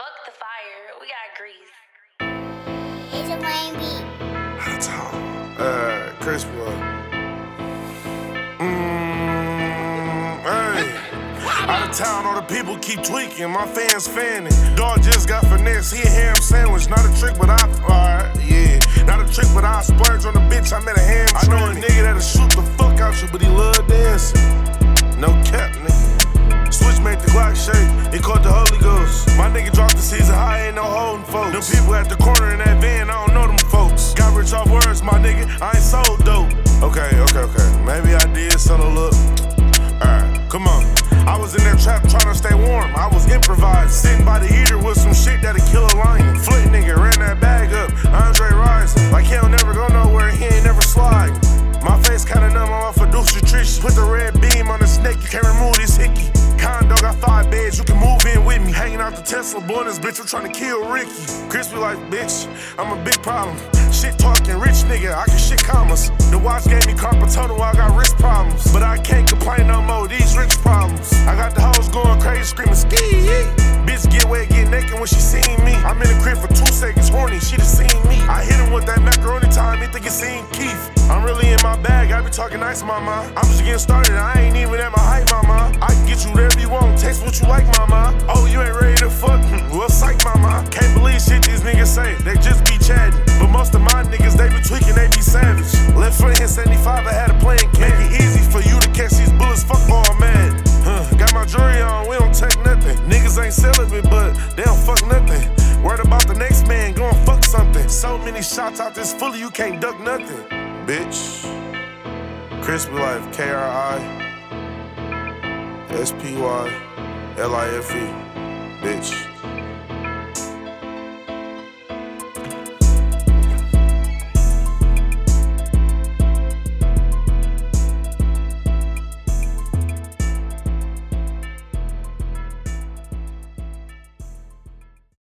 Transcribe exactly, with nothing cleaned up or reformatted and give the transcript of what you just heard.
Fuck the fire. We got grease. It's a Wayne beat. That's all. Uh, Crispy one. Mmm, hey. Out of town, all the people keep tweaking. My fans fanning. Dog just got finesse. He a ham sandwich. Not a trick, but I. Alright, yeah. Not a trick, but I splurge on the bitch. I met a ham. I know a nigga that'll shoot the fuck out you, but he love dancing. No cap, nigga. Switch made the Glock shake, it caught the Holy Ghost. My nigga dropped the season high, ain't no holding folks. Them people at the corner in that van, I don't know them folks. Got rich off words, my nigga, I ain't sold dope. Okay, okay, okay, maybe I did sell a look. Alright, come on. I was in that trap trying to stay warm, I was improvised. Sitting by the heater with some shit that'll kill a lion. Flint nigga ran that bag up, Andre Rising. Like he don't never go nowhere, he ain't never slide. My face kinda numb on my fiduciary trish. Put the red beam on the snake, you can't remove this hickey. Condo got five beds, you can move in with me. Hanging out the Tesla, boy, this bitch, I'm trying to kill Ricky. Crispy like, bitch, I'm a big problem. Shit talking, rich nigga, I can shit commas. The watch gave me carpal tunnel, I got wrist problems. But I can't complain no more, these rich problems. I got the hoes going crazy, screaming ski. Bitch get wet, get naked when she seen me. I'm in the crib for two seconds, horny, she done seen me. I hit him with that macaroni time, he think it's seen Keith. I'm really in my bag, I be talking nice, mama. I'm just getting started, I ain't even at my height, mama. I can get you whatever you want, taste what you like, mama. Oh, you ain't ready to fuck? Well, psych, mama. Can't believe shit these niggas say, they just be chatting. But most of my niggas, they be tweaking, they be savage. Left foot hit seventy-five, I had a playing can. Make it easy for you to catch these bullets, fuck all mad. Huh, got my jewelry on, we don't take nothing. Niggas ain't celibate, but they don't fuck nothing. Worried about the next man, gon' fuck something. So many shots out this fully, you can't duck nothing. Bitch. Crispy Life, K R I S P Y L I F E. Bitch.